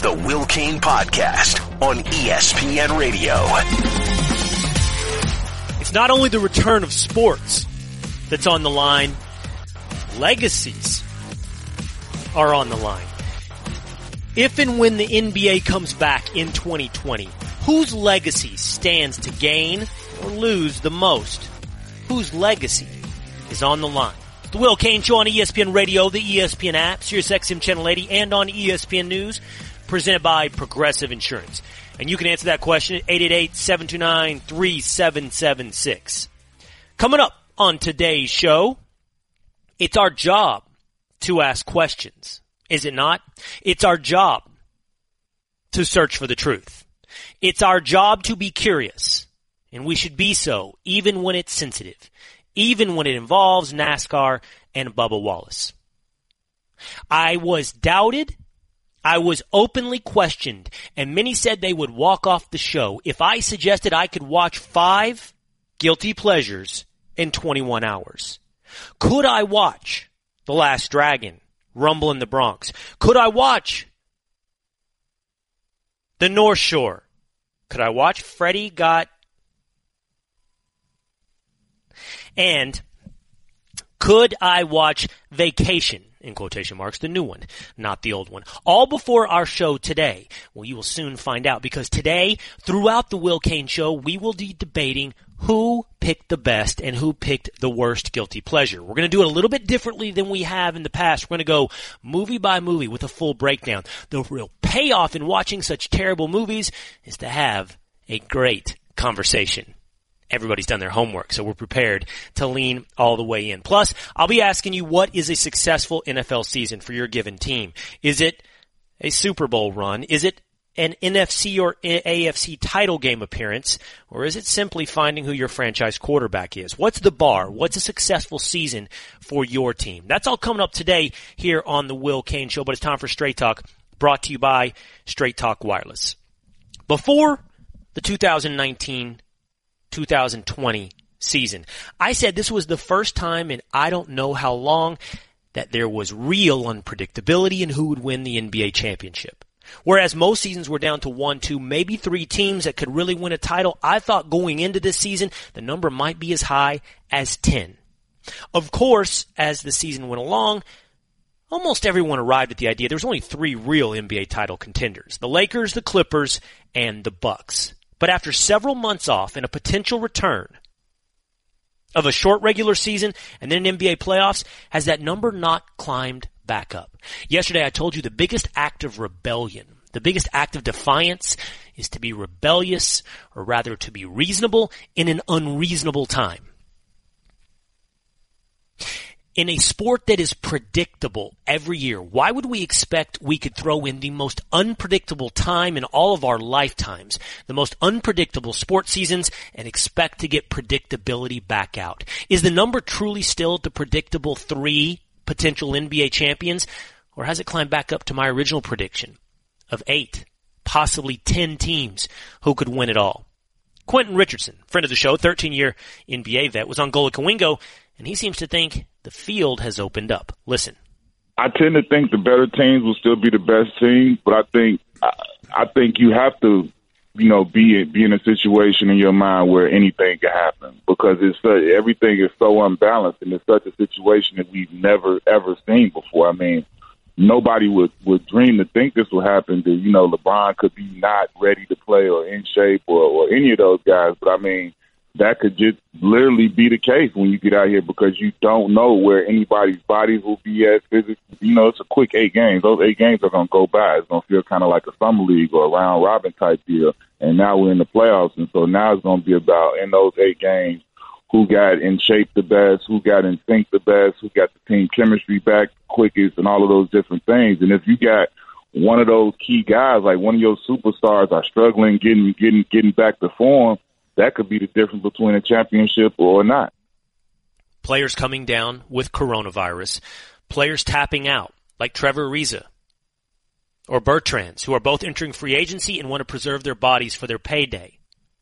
the Will Cain Podcast on ESPN Radio. It's not only the return of sports that's on the line, legacies are on the line. If and when the NBA comes back in 2020, whose legacy stands to gain or lose the most? Whose legacy is on the line? The Will Cain Show on ESPN Radio, the ESPN app, SiriusXM Channel 80, and on ESPN News, presented by Progressive Insurance. And you can answer that question at 888-729-3776. Coming up on today's show, it's our job to ask questions, is it not? It's our job to search for the truth. It's our job to be curious, and we should be so even when it's sensitive, even when it involves NASCAR and Bubba Wallace. I was doubted, I was openly questioned, and many said they would walk off the show if I suggested I could watch 5 guilty pleasures in 21 hours. Could I watch The Last Dragon, Rumble in the Bronx? Could I watch The North Shore? Could I watch Freddie Got... And could I watch Vacation, in quotation marks, the new one, not the old one? All before our show today. Well, you will soon find out, because today, throughout the Will Cain Show, we will be debating who picked the best and who picked the worst guilty pleasure. We're going to do it a little bit differently than we have in the past. We're going to go movie by movie with a full breakdown. The real payoff in watching such terrible movies is to have a great conversation. Everybody's done their homework, so we're prepared to lean all the way in. Plus, I'll be asking you, what is a successful NFL season for your given team? Is it a Super Bowl run? Is it an NFC or AFC title game appearance? Or is it simply finding who your franchise quarterback is? What's the bar? What's a successful season for your team? That's all coming up today here on the Will Cain Show, but it's time for Straight Talk, brought to you by Straight Talk Wireless. Before the 2019-2020 season, I said this was the first time in I don't know how long that there was real unpredictability in who would win the NBA championship. Whereas most seasons were down to 1, 2, maybe 3 teams that could really win a title, I thought going into this season the number might be as high as 10. Of course, as the season went along, almost everyone arrived at the idea there was only 3 real NBA title contenders: the Lakers, the Clippers, and the Bucks. But after several months off and a potential return of a short regular season and then an NBA playoffs, has that number not climbed back up? Yesterday I told you the biggest act of rebellion, the biggest act of defiance, is to be rebellious, or rather to be reasonable in an unreasonable time. In a sport that is predictable every year, why would we expect we could throw in the most unpredictable time in all of our lifetimes, the most unpredictable sports seasons, and expect to get predictability back out? Is the number truly still the predictable 3 potential NBA champions, or has it climbed back up to my original prediction of 8, possibly 10 teams who could win it all? Quentin Richardson, friend of the show, 13-year NBA vet, was on Golic Kawingo, and he seems to think the field has opened up. Listen. I tend to think the better teams will still be the best teams, but I think you have to, be in a situation in your mind where anything can happen, because everything is so unbalanced, and it's such a situation that we've never ever seen before. I mean, nobody would dream to think this would happen. That LeBron could be not ready to play or in shape or any of those guys, but I mean, that could just literally be the case when you get out here, because you don't know where anybody's bodies will be at physically. It's a quick 8 games. Those 8 games are going to go by. It's going to feel kind of like a summer league or a round robin type deal. And now we're in the playoffs. And so now it's going to be about, in those 8 games, who got in shape the best, who got in sync the best, who got the team chemistry back quickest, and all of those different things. And if you got one of those key guys, like one of your superstars, are struggling getting back to form, that could be the difference between a championship or not. Players coming down with coronavirus, players tapping out, like Trevor Ariza or Bertrands, who are both entering free agency and want to preserve their bodies for their payday.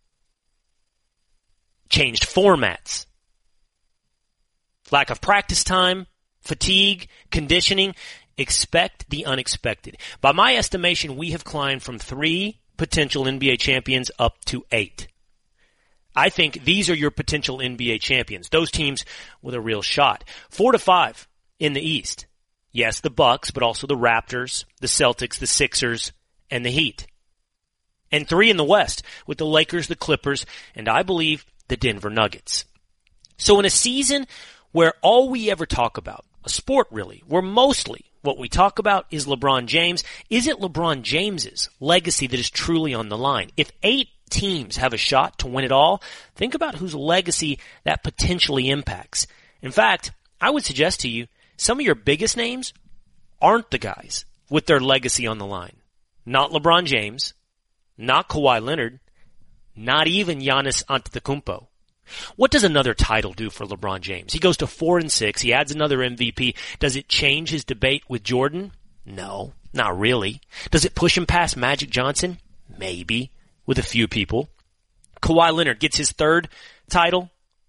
Changed formats. Lack of practice time, fatigue, conditioning. expect the unexpected. By my estimation, we have climbed from 3 potential NBA champions up to 8. I think these are your potential NBA champions, those teams with a real shot. 4 to 5 in the East. Yes, the Bucks, but also the Raptors, the Celtics, the Sixers, and the Heat. And 3 in the West with the Lakers, the Clippers, and I believe the Denver Nuggets. So in a season where all we ever talk about, a sport really, where mostly what we talk about is LeBron James, is it LeBron James's legacy that is truly on the line? If 8 teams have a shot to win it all, think about whose legacy that potentially impacts. In fact, I would suggest to you, some of your biggest names aren't the guys with their legacy on the line. Not LeBron James, not Kawhi Leonard, not even Giannis Antetokounmpo. What does another title do for LeBron James? He goes to 4-6. He adds another MVP. Does it change his debate with Jordan? No, not really. Does it push him past Magic Johnson? Maybe, with a few people. Kawhi Leonard gets his 3rd title.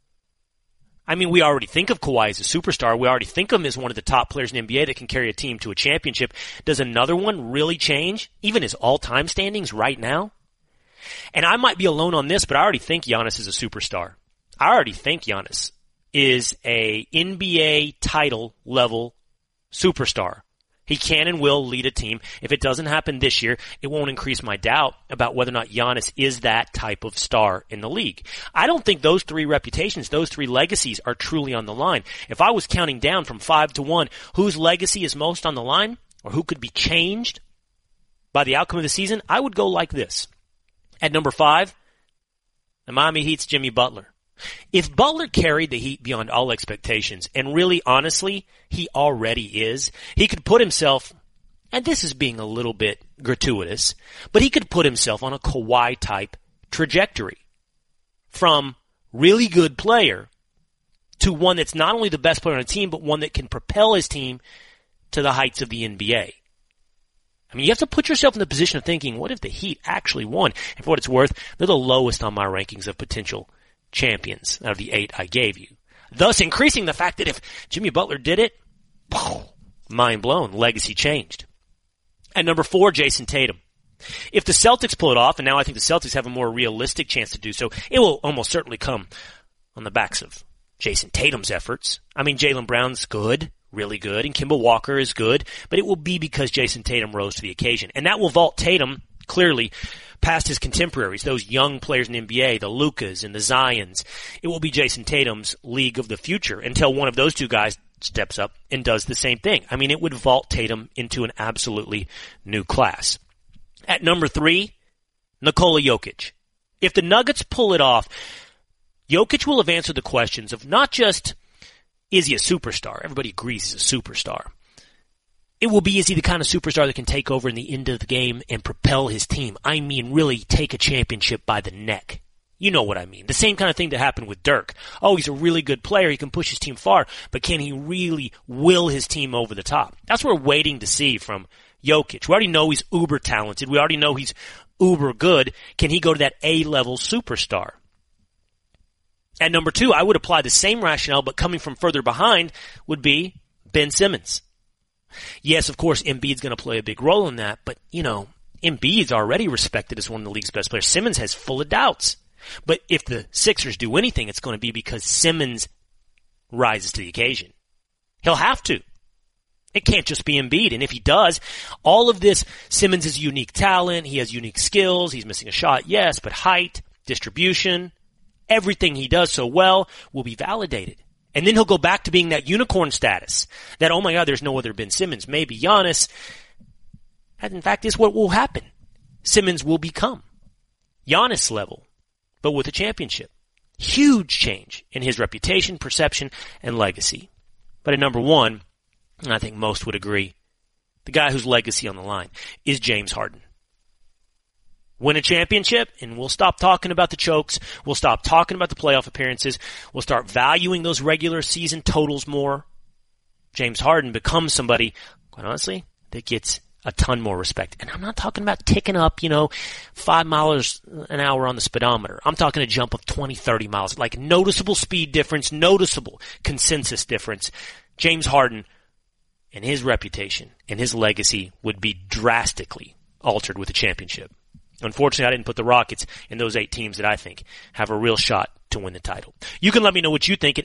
I mean, we already think of Kawhi as a superstar. We already think of him as one of the top players in the NBA that can carry a team to a championship. Does another one really change, even his all-time standings right now? And I might be alone on this, but I already think Giannis is a superstar. I already think Giannis is a NBA title level superstar. He can and will lead a team. If it doesn't happen this year, it won't increase my doubt about whether or not Giannis is that type of star in the league. I don't think those 3 reputations, those 3 legacies are truly on the line. If I was counting down from 5 to 1, whose legacy is most on the line or who could be changed by the outcome of the season, I would go like this. At number 5, the Miami Heat's Jimmy Butler. If Butler carried the Heat beyond all expectations, and really, honestly, he already is, he could put himself, and this is being a little bit gratuitous, but he could put himself on a Kawhi-type trajectory. From really good player to one that's not only the best player on a team, but one that can propel his team to the heights of the NBA. I mean, you have to put yourself in the position of thinking, what if the Heat actually won? And for what it's worth, they're the lowest on my rankings of potential champions out of the 8 I gave you. Thus increasing the fact that if Jimmy Butler did it, mind blown, legacy changed. At number 4, Jason Tatum. If the Celtics pull it off, and now I think the Celtics have a more realistic chance to do so, it will almost certainly come on the backs of Jason Tatum's efforts. I mean, Jaylen Brown's good, really good, and Kemba Walker is good, but it will be because Jason Tatum rose to the occasion. And that will vault Tatum, clearly, past his contemporaries, those young players in the NBA, the Lukas and the Zions. It will be Jason Tatum's league of the future until one of those 2 guys steps up and does the same thing. I mean, it would vault Tatum into an absolutely new class. At number 3, Nikola Jokic. If the Nuggets pull it off, Jokic will have answered the questions of not just, is he a superstar? Everybody agrees he's a superstar. It will be, is he the kind of superstar that can take over in the end of the game and propel his team? I mean, really take a championship by the neck. You know what I mean. The same kind of thing that happened with Dirk. Oh, he's a really good player. He can push his team far, but can he really will his team over the top? That's what we're waiting to see from Jokic. We already know he's uber talented. We already know he's uber good. Can he go to that A-level superstar? At number 2, I would apply the same rationale, but coming from further behind would be Ben Simmons. Yes, of course, Embiid's going to play a big role in that, but, you know, Embiid's already respected as one of the league's best players. Simmons has full of doubts. But if the Sixers do anything, it's going to be because Simmons rises to the occasion. He'll have to. It can't just be Embiid. And if he does, all of this, Simmons is unique talent. He has unique skills. He's missing a shot, yes, but height, distribution, everything he does so well will be validated. And then he'll go back to being that unicorn status. That, oh my God, there's no other Ben Simmons. Maybe Giannis. And in fact, is what will happen. Simmons will become Giannis level, but with a championship. Huge change in his reputation, perception, and legacy. But at number 1, and I think most would agree, the guy whose legacy on the line is James Harden. Win a championship, and we'll stop talking about the chokes. We'll stop talking about the playoff appearances. We'll start valuing those regular season totals more. James Harden becomes somebody, quite honestly, that gets a ton more respect. And I'm not talking about ticking up, 5 miles an hour on the speedometer. I'm talking a jump of 20, 30 miles, like noticeable speed difference, noticeable consensus difference. James Harden and his reputation and his legacy would be drastically altered with a championship. Unfortunately, I didn't put the Rockets in those 8 teams that I think have a real shot to win the title. You can let me know what you think at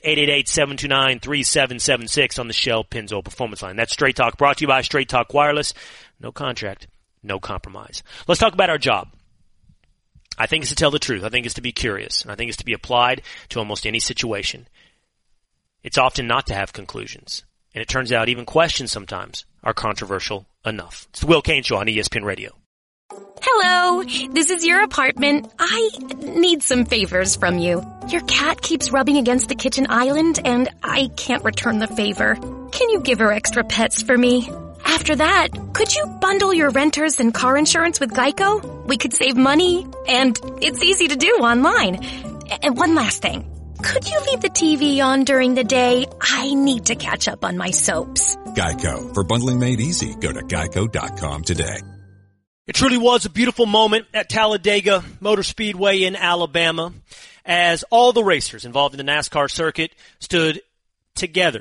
888-729-3776 on the Shell Pennzoil Performance Line. That's Straight Talk, brought to you by Straight Talk Wireless. No contract, no compromise. Let's talk about our job. I think it's to tell the truth. I think it's to be curious. And I think it's to be applied to almost any situation. It's often not to have conclusions. And it turns out even questions sometimes are controversial enough. It's the Will Cain Show on ESPN Radio. Hello, this is your apartment. I need some favors from you. Your cat keeps rubbing against the kitchen island, and I can't return the favor. Can you give her extra pets for me? After that, could you bundle your renters and car insurance with Geico? We could save money, and it's easy to do online. And one last thing. Could you leave the TV on during the day? I need to catch up on my soaps. Geico. For bundling made easy, go to geico.com today. It truly was a beautiful moment at Talladega Motor Speedway in Alabama as all the racers involved in the NASCAR circuit stood together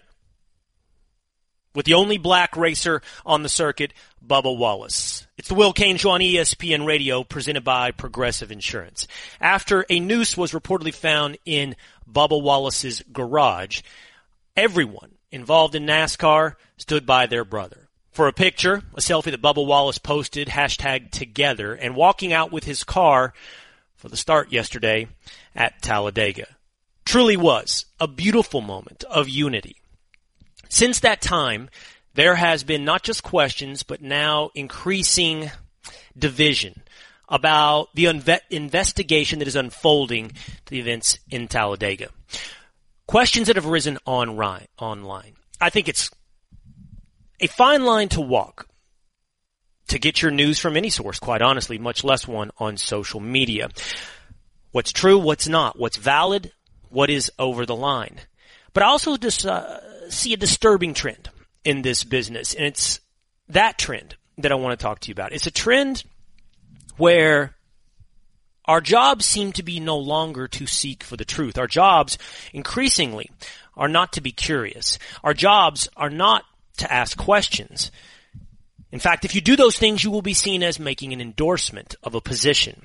with the only black racer on the circuit, Bubba Wallace. It's the Will Cain Show on ESPN Radio, presented by Progressive Insurance. After a noose was reportedly found in Bubba Wallace's garage, everyone involved in NASCAR stood by their brother. For a picture, a selfie that Bubba Wallace posted, #together, and walking out with his car for the start yesterday at Talladega. Truly was a beautiful moment of unity. Since that time, there has been not just questions, but now increasing division about the investigation that is unfolding to the events in Talladega. Questions that have arisen online. I think it's a fine line to walk to get your news from any source, quite honestly, much less one on social media. What's true, what's not, what's valid, what is over the line. But I also just see a disturbing trend in this business, and it's that trend that I want to talk to you about. It's a trend where our jobs seem to be no longer to seek for the truth. Our jobs, increasingly, are not to be curious. Our jobs are not to ask questions. In fact, if you do those things, you will be seen as making an endorsement of a position.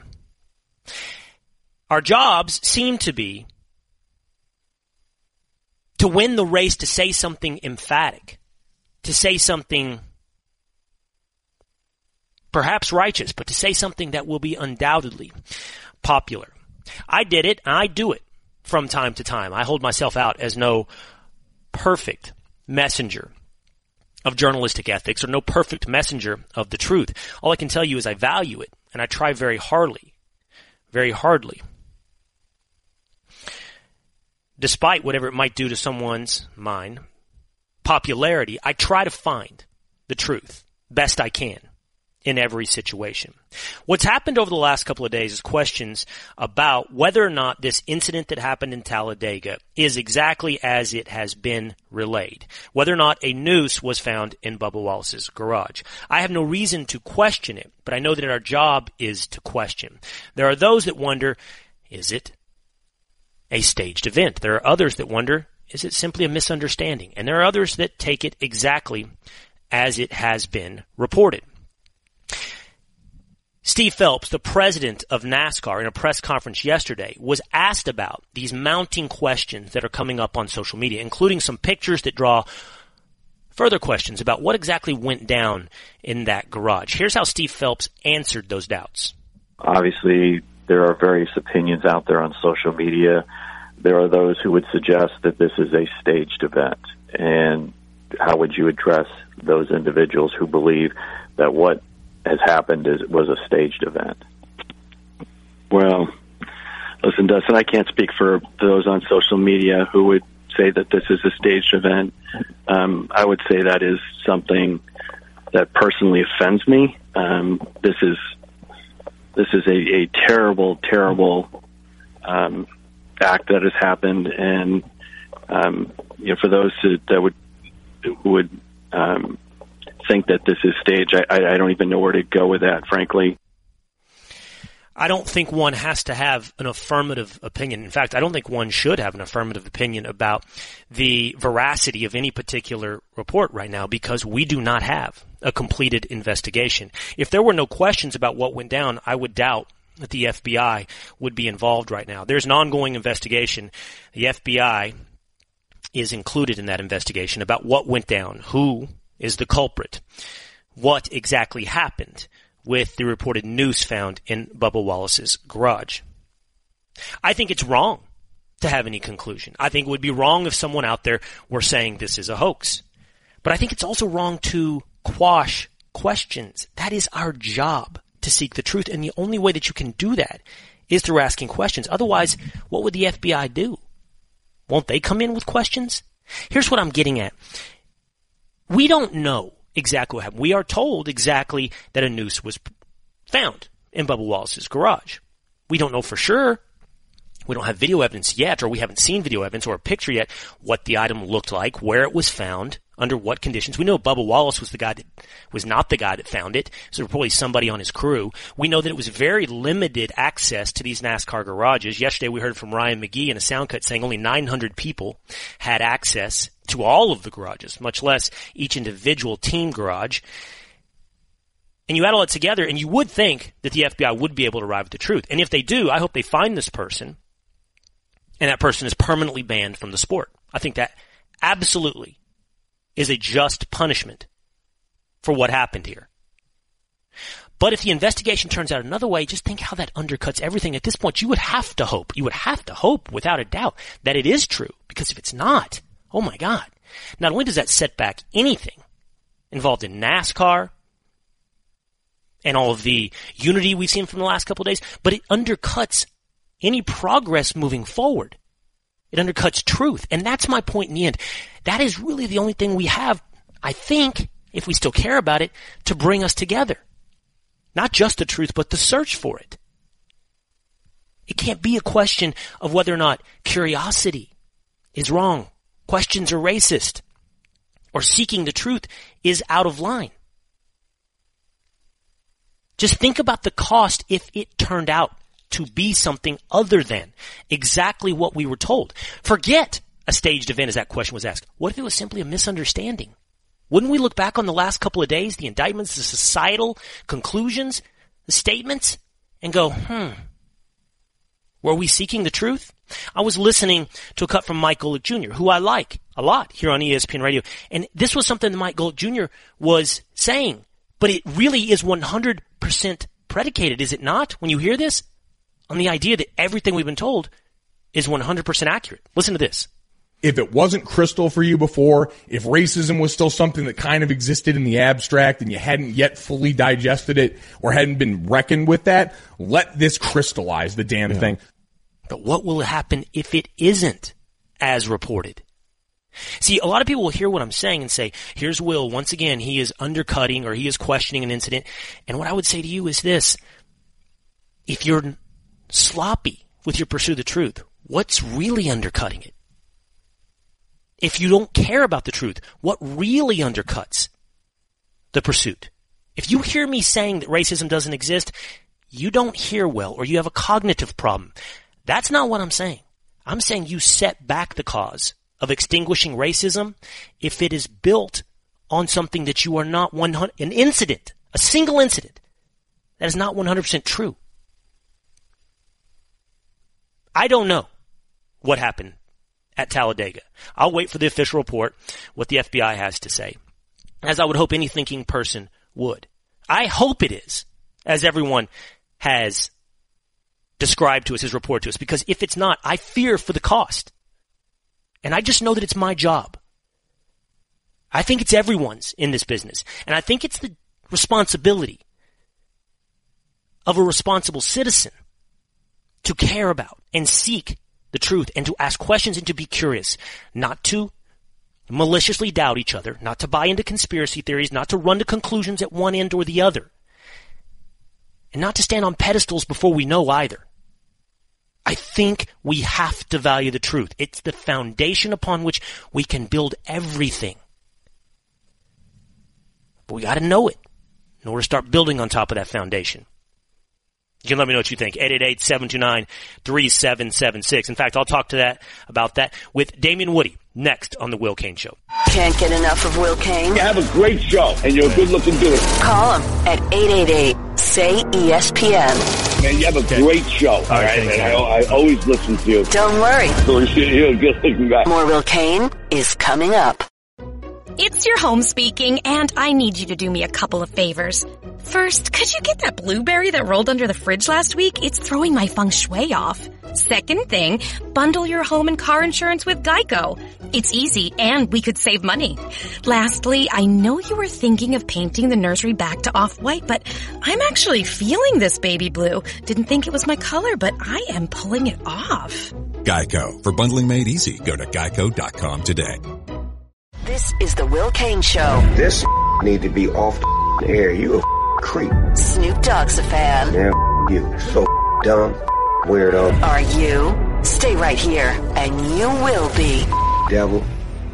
Our jobs seem to be to win the race, to say something emphatic, to say something perhaps righteous, but to say something that will be undoubtedly popular. I did it, and I do it from time to time. I hold myself out as no perfect messenger of journalistic ethics or no perfect messenger of the truth. All I can tell you is I value it, and I try very hardly. Despite whatever it might do to someone's mind, popularity, I try to find the truth best I can in every situation. What's happened over the last couple of days is questions about whether or not this incident that happened in Talladega is exactly as it has been relayed, whether or not a noose was found in Bubba Wallace's garage. I have no reason to question it, but I know that our job is to question. There are those that wonder, is it a staged event? There are others that wonder, is it simply a misunderstanding? And there are others that take it exactly as it has been reported. Steve Phelps, the president of NASCAR, in a press conference yesterday, was asked about these mounting questions that are coming up on social media, including some pictures that draw further questions about what exactly went down in that garage. Here's how Steve Phelps answered those doubts. Obviously, there are various opinions out there on social media. There are those who would suggest that this is a staged event. And how would you address those individuals who believe that what has happened was a staged event? Well, listen, Dustin, I can't speak for those on social media who would say that this is a staged event. I would say that is something that personally offends me. This is a terrible, terrible act that has happened, and for those who would think that this is staged, I don't even know where to go with that, frankly. I don't think one has to have an affirmative opinion. In fact, I don't think one should have an affirmative opinion about the veracity of any particular report right now, because we do not have a completed investigation. If there were no questions about what went down, I would doubt that the FBI would be involved right now. There's an ongoing investigation. The FBI is included in that investigation about what went down, who is the culprit, what exactly happened with the reported noose found in Bubba Wallace's garage. I think it's wrong to have any conclusion. I think it would be wrong if someone out there were saying this is a hoax. But I think it's also wrong to quash questions. That is our job, to seek the truth. And the only way that you can do that is through asking questions. Otherwise, what would the FBI do? Won't they come in with questions? Here's what I'm getting at. We don't know exactly what happened. We are told exactly that a noose was found in Bubba Wallace's garage. We don't know for sure. We don't have video evidence yet, or we haven't seen video evidence or a picture yet, what the item looked like, where it was found, under what conditions. We know Bubba Wallace was not the guy that found it, so probably somebody on his crew. We know that it was very limited access to these NASCAR garages. Yesterday we heard from Ryan McGee in a sound cut saying only 900 people had access to all of the garages, much less each individual team garage. And you add all that together, and you would think that the FBI would be able to arrive at the truth. And if they do, I hope they find this person, and that person is permanently banned from the sport. I think that absolutely is a just punishment for what happened here. But if the investigation turns out another way, just think how that undercuts everything. At this point, you would have to hope without a doubt that it is true. Because if it's not, oh my God, not only does that set back anything involved in NASCAR and all of the unity we've seen from the last couple of days, but it undercuts any progress moving forward. It undercuts truth. And that's my point in the end. That is really the only thing we have, I think, if we still care about it, to bring us together. Not just the truth, but the search for it. It can't be a question of whether or not curiosity is wrong, questions are racist, or seeking the truth is out of line. Just think about the cost if it turned out to be something other than exactly what we were told. Forget a staged event, as that question was asked. What if it was simply a misunderstanding? Wouldn't we look back on the last couple of days, the indictments, the societal conclusions, the statements, and go, were we seeking the truth? I was listening to a cut from Mike Golick Jr., who I like a lot here on ESPN Radio, and this was something that Mike Golick Jr. was saying, but it really is 100% predicated, is it not, when you hear this? On the idea that everything we've been told is 100% accurate. Listen to this. If it wasn't crystal for you before, if racism was still something that kind of existed in the abstract and you hadn't yet fully digested it or hadn't been reckoned with that, let this crystallize the damn thing. But what will happen if it isn't as reported? See, a lot of people will hear what I'm saying and say, here's Will, once again, he is undercutting or he is questioning an incident. And what I would say to you is this. If you're sloppy with your pursuit of the truth, what's really undercutting it? If you don't care about the truth, what really undercuts the pursuit? If you hear me saying that racism doesn't exist, you don't hear well or you have a cognitive problem. That's not what I'm saying. I'm saying you set back the cause of extinguishing racism if it is built on something that you are not an incident, a single incident that is not 100% true. I don't know what happened at Talladega. I'll wait for the official report, what the FBI has to say, as I would hope any thinking person would. I hope it is, as everyone has described to us, has reported to us, because if it's not, I fear for the cost. And I just know that it's my job. I think it's everyone's in this business. And I think it's the responsibility of a responsible citizen to care about and seek the truth and to ask questions and to be curious, not to maliciously doubt each other, not to buy into conspiracy theories, not to run to conclusions at one end or the other, and not to stand on pedestals before we know either. I think we have to value the truth. It's the foundation upon which we can build everything. But we got to know it in order to start building on top of that foundation. You can let me know what you think. 888-729-3776. In fact, I'll talk about that with Damien Woody next on The Will Cain Show. Can't get enough of Will Cain? You have a great show, and you're a good-looking dude. Call him at 888-SAY-ESPN. Man, you have a great show, all right? And I always listen to you. Don't worry. You're a good-looking guy. More Will Cain is coming up. It's your home speaking, and I need you to do me a couple of favors. First, could you get that blueberry that rolled under the fridge last week? It's throwing my feng shui off. Second thing, bundle your home and car insurance with Geico. It's easy, and we could save money. Lastly, I know you were thinking of painting the nursery back to off-white, but I'm actually feeling this baby blue. Didn't think it was my color, but I am pulling it off. Geico. For bundling made easy, go to geico.com today. This is the Will Cain Show. This need to be off the air. You a creep. Snoop Dogg's a fan. Yeah, you so dumb, weirdo. Are you? Stay right here, and you will be. Devil.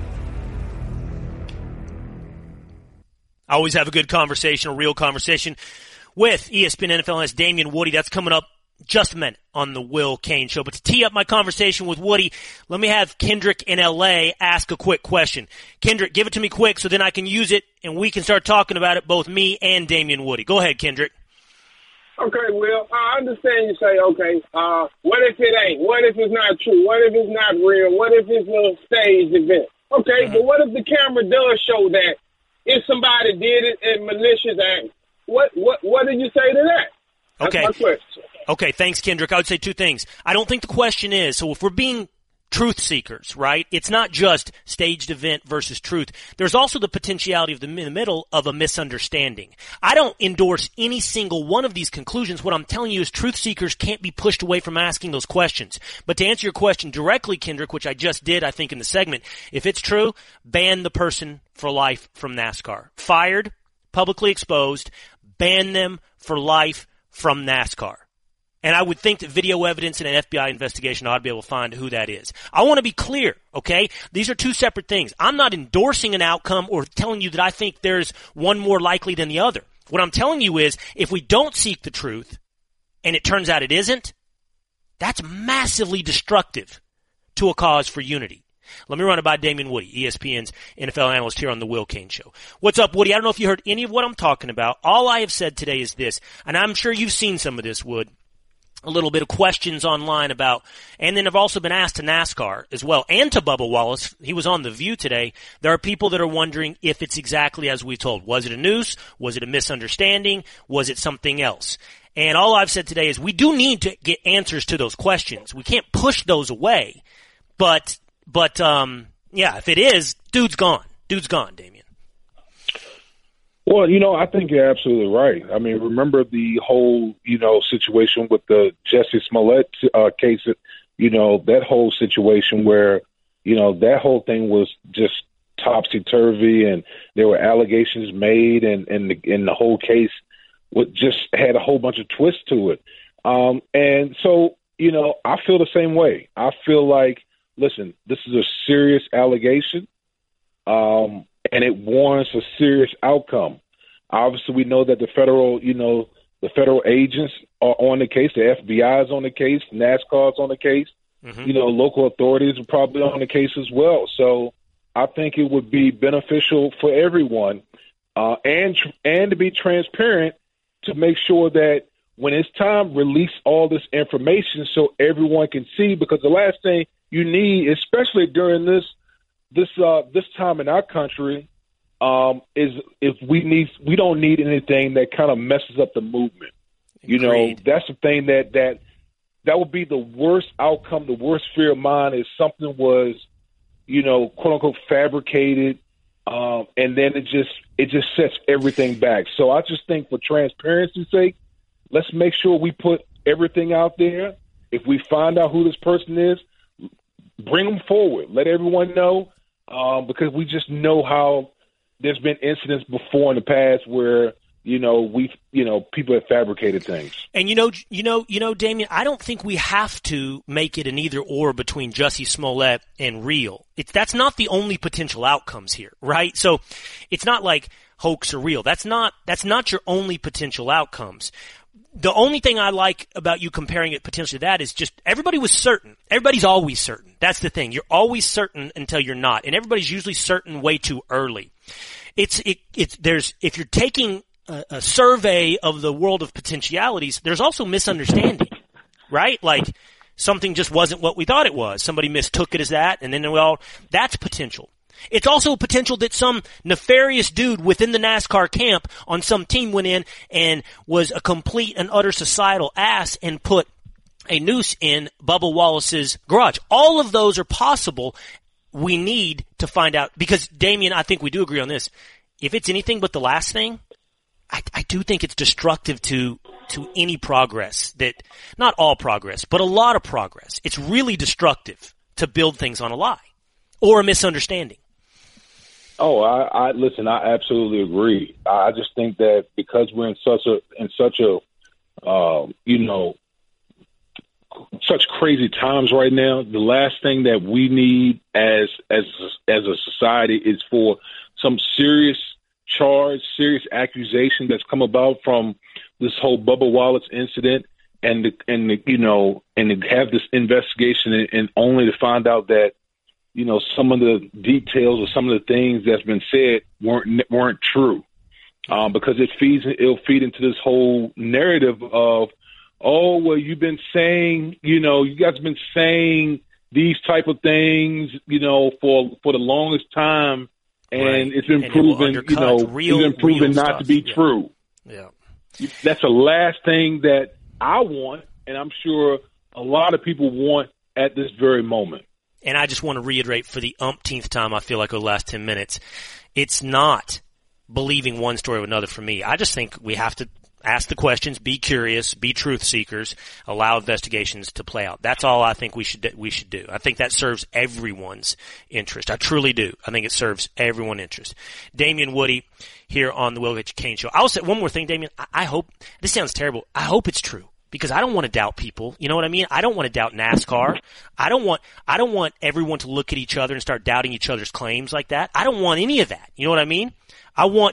I always have a good conversation, a real conversation with ESPN NFL analyst Damien Woody. That's coming up just a minute on the Will Cain Show. But to tee up my conversation with Woody, let me have Kendrick in L.A. ask a quick question. Kendrick, give it to me quick so then I can use it and we can start talking about it, both me and Damien Woody. Go ahead, Kendrick. Okay, Will, I understand you say, okay, what if it ain't? What if it's not true? What if it's not real? What if it's a staged event? Okay, but what if the camera does show that if somebody did it in malicious act? What did you say to that? Okay. That's my question. Okay, thanks, Kendrick. I would say two things. I don't think the question is, so if we're being truth seekers, right, it's not just staged event versus truth. There's also the potentiality of in the middle of a misunderstanding. I don't endorse any single one of these conclusions. What I'm telling you is truth seekers can't be pushed away from asking those questions. But to answer your question directly, Kendrick, which I just did, I think, in the segment, if it's true, ban the person for life from NASCAR. Fired, publicly exposed, ban them for life from NASCAR. And I would think that video evidence in an FBI investigation ought to be able to find who that is. I want to be clear, okay? These are two separate things. I'm not endorsing an outcome or telling you that I think there's one more likely than the other. What I'm telling you is if we don't seek the truth and it turns out it isn't, that's massively destructive to a cause for unity. Let me run it by Damien Woody, ESPN's NFL analyst here on the Will Cain Show. What's up, Woody? I don't know if you heard any of what I'm talking about. All I have said today is this, and I'm sure you've seen some of this, Wood. A little bit of questions online about, and then I've also been asked to NASCAR as well, and to Bubba Wallace. He was on The View today. There are people that are wondering if it's exactly as we told. Was it a noose? Was it a misunderstanding? Was it something else? And all I've said today is we do need to get answers to those questions. We can't push those away. But yeah, if it is, dude's gone. Dude's gone, Damien. Well, I think you're absolutely right. I mean, remember the whole, situation with the Jussie Smollett case, that whole situation where, that whole thing was just topsy-turvy and there were allegations made and the whole case just had a whole bunch of twists to it. And so, I feel the same way. I feel like, listen, this is a serious allegation. And it warrants a serious outcome. Obviously, we know that the federal agents are on the case. The FBI is on the case. NASCAR is on the case. Mm-hmm. Local authorities are probably on the case as well. So I think it would be beneficial for everyone and to be transparent to make sure that when it's time, release all this information so everyone can see, because the last thing you need, especially during this time in our country, is if we don't need anything that kind of messes up the movement. Agreed. That's the thing that would be the worst outcome. The worst fear of mine is something was, quote unquote fabricated, and then it just sets everything back. So I just think for transparency's sake, let's make sure we put everything out there. If we find out who this person is, bring them forward. Let everyone know, because we just know how there's been incidents before in the past where, people have fabricated things. And Damien, I don't think we have to make it an either or between Jussie Smollett and real. That's not the only potential outcomes here, right? So it's not like hoax or real. That's not your only potential outcomes. The only thing I like about you comparing it potentially to that is just everybody was certain. Everybody's always certain. That's the thing. You're always certain until you're not. And everybody's usually certain way too early. If you're taking a survey of the world of potentialities, there's also misunderstanding, right? Like something just wasn't what we thought it was. Somebody mistook it as that, and then that's potential. It's also potential that some nefarious dude within the NASCAR camp on some team went in and was a complete and utter societal ass and put a noose in Bubba Wallace's garage. All of those are possible. We need to find out, because Damian, I think we do agree on this. If it's anything but the last thing, I do think it's destructive to any progress, that not all progress, but a lot of progress. It's really destructive to build things on a lie or a misunderstanding. Oh, I listen. I absolutely agree. I just think that because we're in such crazy times right now, the last thing that we need as a society is for some serious charge, serious accusation that's come about from this whole Bubba Wallace incident, and to have this investigation and only to find out that, you know, some of the details or some of the things that's been said weren't true, because it'll feed into this whole narrative of, oh, well, you've been saying, you know, you guys have been saying these type of things, you know, for the longest time, and right. It's been proven, not to be true. Yeah, that's the last thing that I want, and I'm sure a lot of people want at this very moment. And I just want to reiterate for the umpteenth time, I feel like, over the last 10 minutes, it's not believing one story or another for me. I just think we have to ask the questions, be curious, be truth seekers, allow investigations to play out. That's all I think we should do. I think that serves everyone's interest. I truly do. I think it serves everyone's interest. Damian Woody here on the Will Kane Show. I'll say one more thing, Damian. I hope, this sounds terrible, I hope it's true. Because I don't want to doubt people. You know what I mean? I don't want to doubt NASCAR. I don't want everyone to look at each other and start doubting each other's claims like that. I don't want any of that. You know what I mean? I want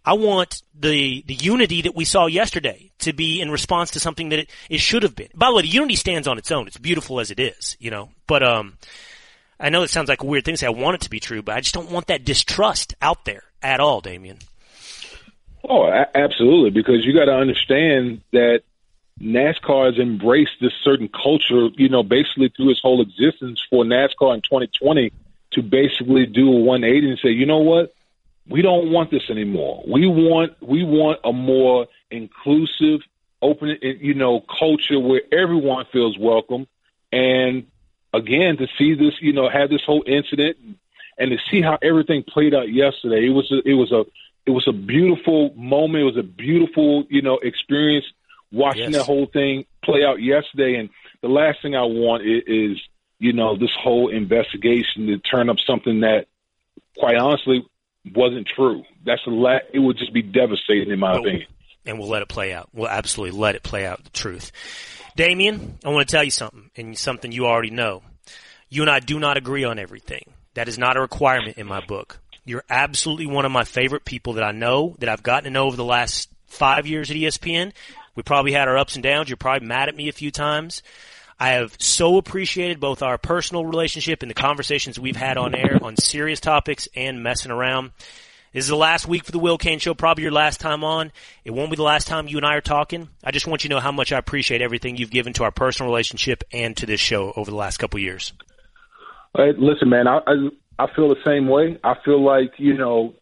the unity that we saw yesterday to be in response to something that it should have been. By the way, the unity stands on its own. It's beautiful as it is, you know. But I know it sounds like a weird thing to say. I want it to be true, but I just don't want that distrust out there at all, Damian. Oh, absolutely, because you got to understand that NASCAR has embraced this certain culture, you know, basically through its whole existence for NASCAR in 2020 to basically do a 180 and say, you know what, we don't want this anymore. We want a more inclusive, open, you know, culture where everyone feels welcome. And again, to see this, you know, have this whole incident and to see how everything played out yesterday, it was a beautiful moment. It was a beautiful, you know, experience. Watching that whole thing play out yesterday, and the last thing I want is, you know, this whole investigation to turn up something that, quite honestly, wasn't true. It would just be devastating, in my opinion. And we'll let it play out. We'll absolutely let it play out, the truth. Damian, I want to tell you something, and something you already know. You and I do not agree on everything. That is not a requirement in my book. You're absolutely one of my favorite people that I know, that I've gotten to know over the last 5 years at ESPN. We probably had our ups and downs. You're probably mad at me a few times. I have so appreciated both our personal relationship and the conversations we've had on air on serious topics and messing around. This is the last week for the Will Kane Show, probably your last time on. It won't be the last time you and I are talking. I just want you to know how much I appreciate everything you've given to our personal relationship and to this show over the last couple of years. Hey, listen, man, I feel the same way. I feel like, you know,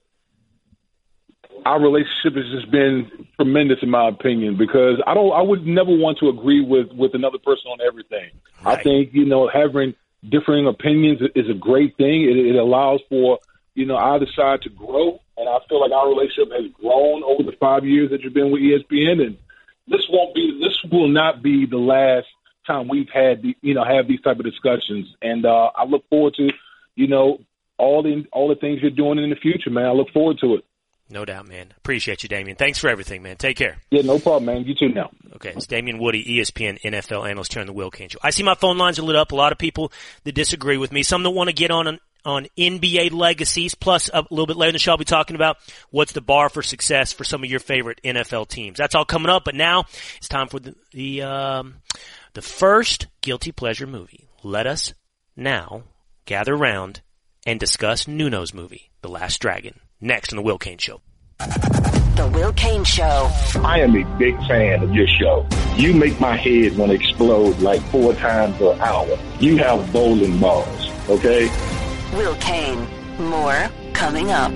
our relationship has just been tremendous, in my opinion, because I would never want to agree with another person on everything. Right. I think, you know, having differing opinions is a great thing. It allows for, you know, either side to grow, and I feel like our relationship has grown over the 5 years that you've been with ESPN, and this will not be the last time we've had have these type of discussions. And I look forward to, you know, all the things you're doing in the future, man. I look forward to it. No doubt, man. Appreciate you, Damian. Thanks for everything, man. Take care. Yeah, no problem, man. You too now. Okay, it's Damian Woody, ESPN NFL analyst here on the Will Kane Show. I see my phone lines are lit up. A lot of people that disagree with me. Some that want to get on on NBA legacies. Plus, a little bit later in the show, I'll be talking about what's the bar for success for some of your favorite NFL teams. That's all coming up, but now it's time for the first Guilty Pleasure movie. Let us now gather around and discuss Nuno's movie, The Last Dragon, next on The Will Cain Show. The Will Cain Show. I am a big fan of your show. You make my head want to explode like 4 times an hour. You have bowling balls, okay? Will Cain. More coming up.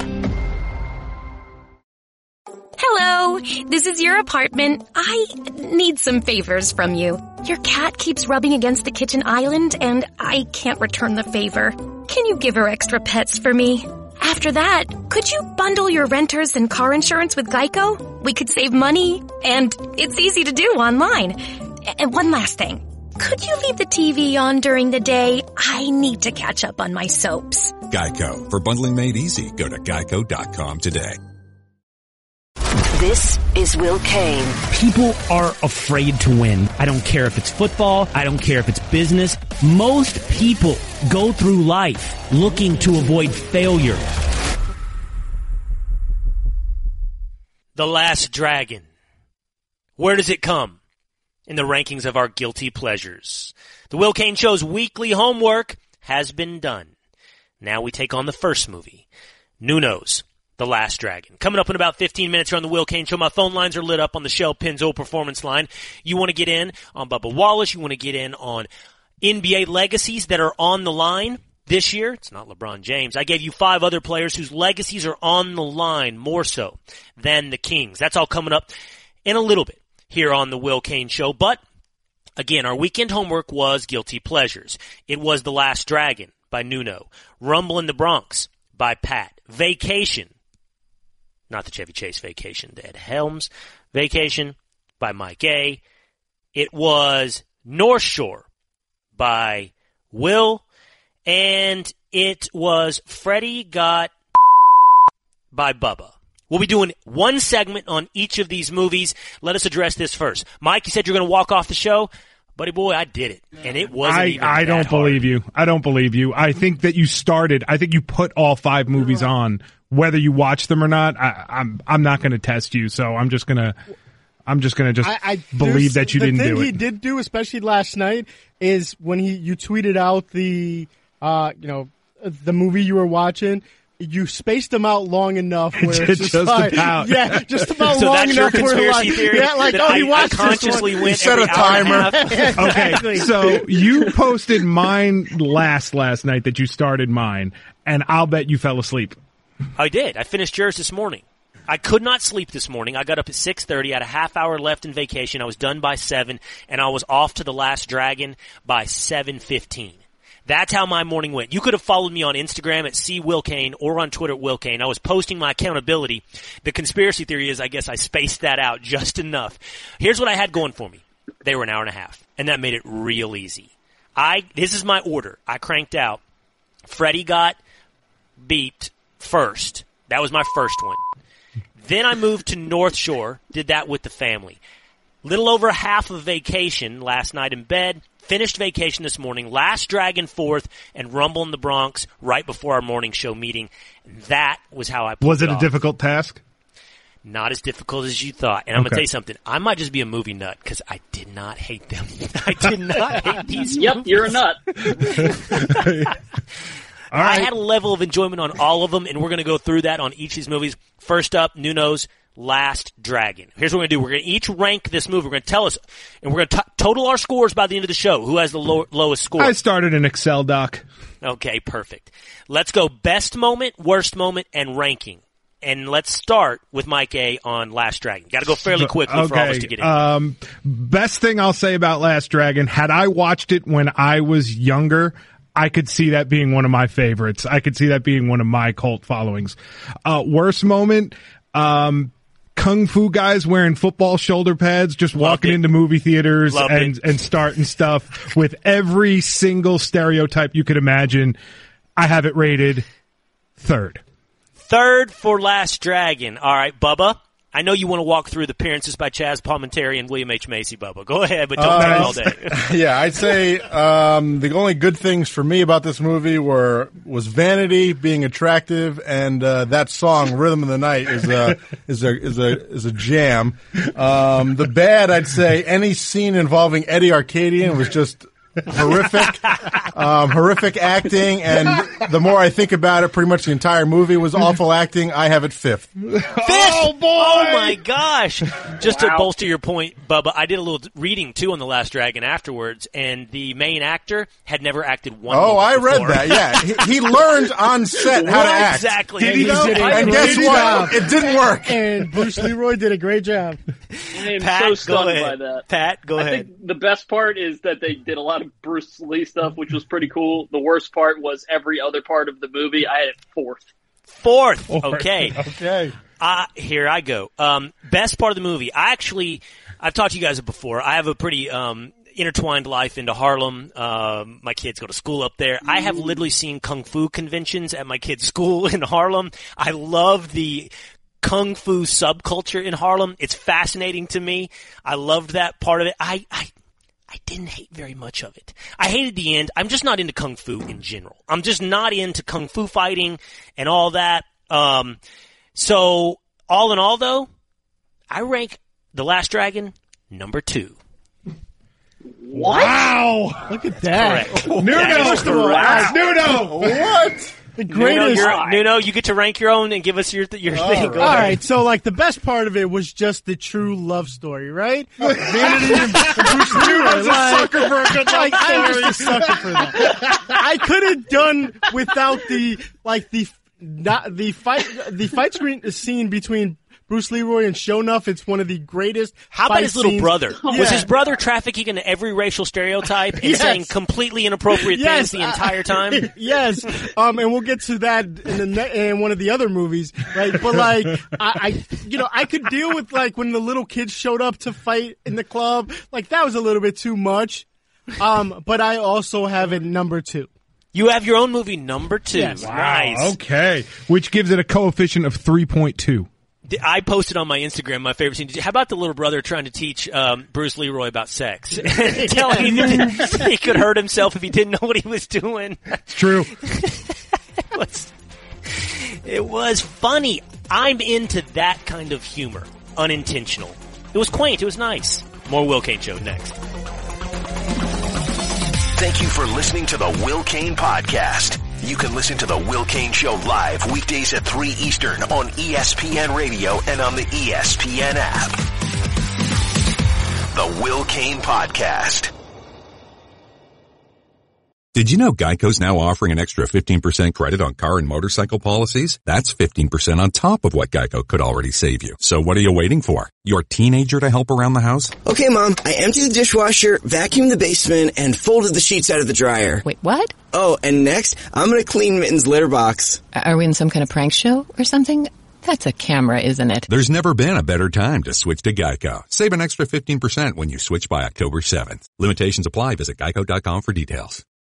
Hello, this is your apartment. I need some favors from you. Your cat keeps rubbing against the kitchen island, and I can't return the favor. Can you give her extra pets for me? After that, could you bundle your renters and car insurance with Geico? We could save money, and it's easy to do online. And one last thing. Could you leave the TV on during the day? I need to catch up on my soaps. Geico. For bundling made easy, go to geico.com today. This is Will Cain. People are afraid to win. I don't care if it's football. I don't care if it's business. Most people go through life looking to avoid failure. The Last Dragon. Where does it come in the rankings of our guilty pleasures? The Will Cain Show's weekly homework has been done. Now we take on the first movie, Nuno's The Last Dragon. Coming up in about 15 minutes here on The Will Cain Show. My phone lines are lit up on the Shell Pennzoil Performance line. You want to get in on Bubba Wallace. You want to get in on NBA legacies that are on the line this year. It's not LeBron James. I gave you 5 other players whose legacies are on the line more so than the Kings. That's all coming up in a little bit here on The Will Cain Show. But, again, our weekend homework was guilty pleasures. It was The Last Dragon by Nuno. Rumble in the Bronx by Pat. Vacation. Not the Chevy Chase Vacation. The Ed Helms Vacation by Mike A. It was North Shore by Will. And it was Freddie Got by Bubba. We'll be doing one segment on each of these movies. Let us address this first. Mike, you said you're going to walk off the show. Buddy boy, I did it. And it wasn't even I don't that hard. believe you. I don't believe you. I think that you put all 5 movies on, whether you watch them or not. I'm not going to test you, so I'm just going to believe that you didn't do it. The thing he did do, especially last night, is when you tweeted out the movie you were watching. You spaced them out long enough where it's just about long enough. So that's your conspiracy theory? Yeah, like, that he watched I consciously went set every a timer. hour and a half? Okay, so you posted mine last night that you started mine, and I'll bet you fell asleep. I did. I finished yours this morning. I could not sleep this morning. I got up at 6:30. I had a half hour left in vacation. I was done by 7, and I was off to The Last Dragon by 7:15. That's how my morning went. You could have followed me on Instagram at @CWillCain or on Twitter at WillCain. I was posting my accountability. The conspiracy theory is I guess I spaced that out just enough. Here's what I had going for me. They were an hour and a half, and that made it real easy. This is my order. I cranked out Freddie Got Beeped first. That was my first one. Then I moved to North Shore, did that with the family. Little over half of Vacation last night in bed. Finished Vacation this morning, Last Dragon 4th, and Rumble in the Bronx right before our morning show meeting. That was how I pulled Was it off. a difficult task? Not as difficult as you thought. And I'm going to tell you something. I might just be a movie nut because I did not hate them. I did not hate these movies. You're a nut. All right. I had a level of enjoyment on all of them, and we're going to go through that on each of these movies. First up, Nuno's Last Dragon. Here's what we're going to do. We're going to each rank this movie. We're going to tell us, and we're going to total our scores by the end of the show. Who has the lowest score? I started an Excel doc. Okay, perfect. Let's go best moment, worst moment, and ranking. And let's start with Mike A. on Last Dragon. Got to go fairly quickly for all of us to get in. Best thing I'll say about Last Dragon, had I watched it when I was younger, I could see that being one of my favorites. I could see that being one of my cult followings. Worst moment, Kung Fu guys wearing football shoulder pads, just walking into movie theaters and starting stuff with every single stereotype you could imagine. I have it rated 3rd. 3rd for Last Dragon. All right, Bubba, I know you want to walk through the appearances by Chaz Palminteri and William H. Macy, Bubba. Go ahead, but don't talk all day. Yeah, I'd say the only good things for me about this movie was vanity, being attractive, and that song "Rhythm of the Night" is a jam. The bad, I'd say, any scene involving Eddie Arkadian was just horrific, horrific acting, and the more I think about it, pretty much the entire movie was awful acting. I have it fifth. Oh, boy! Oh, my gosh. Just to bolster your point, Bubba, I did a little reading, too, on The Last Dragon afterwards, and the main actor had never acted one movie I read before. that, yeah. He learned on set how to act. Exactly. And guess what? It didn't work. And Bruce Leroy did a great job. I am Pat, so stunned go ahead. by that. Pat, go I ahead. think the best part is that they did a lot of Bruce Lee stuff, which was pretty cool. The worst part was every other part of the movie. I had it fourth. Okay. Okay. Here I go. Best part of the movie. I've talked to you guys before. I have a pretty intertwined life into Harlem. My kids go to school up there. I have literally seen kung fu conventions at my kids' school in Harlem. I love the kung fu subculture in Harlem. It's fascinating to me. I loved that part of it. I didn't hate very much of it. I hated the end. I'm just not into kung fu in general. I'm just not into kung fu fighting and all that. So all in all, though, I rank The Last Dragon number 2. What? Wow! Look at that. Nuno! What? The greatest. Nuno, you get to rank your own and give us your thing. All right, so like the best part of it was just the true love story, right? Vanity and Bruce Leroy. I'm just a sucker for a good love I'm story. just a sucker for that. I could have done without the fight scene between Bruce Leroy and Sho'nuff. It's one of the greatest. How about his little scenes. brother? Yeah. Was his brother trafficking into every racial stereotype and Yes. saying completely inappropriate things the entire time? Yes. And we'll get to that in one of the other movies, right? But like, I could deal with like when the little kids showed up to fight in the club. Like that was a little bit too much. But I also have it number 2. You have your own movie number 2. Yes. Nice. Okay. Which gives it a coefficient of 3.2. I posted on my Instagram my favorite scene. How about the little brother trying to teach Bruce Leroy about sex? Telling him that he could hurt himself if he didn't know what he was doing. It's true. It was funny. I'm into that kind of humor. Unintentional. It was quaint. It was nice. More Will Kane Show next. Thank you for listening to the Will Kane Podcast. You can listen to the Will Kane Show live weekdays at 3 Eastern on ESPN Radio and on the ESPN app. The Will Kane Podcast. Did you know Geico's now offering an extra 15% credit on car and motorcycle policies? That's 15% on top of what Geico could already save you. So what are you waiting for? Your teenager to help around the house? Okay, Mom, I emptied the dishwasher, vacuumed the basement, and folded the sheets out of the dryer. Wait, what? Oh, and next, I'm gonna clean Mitten's litter box. Are we in some kind of prank show or something? That's a camera, isn't it? There's never been a better time to switch to Geico. Save an extra 15% when you switch by October 7th. Limitations apply. Visit geico.com for details.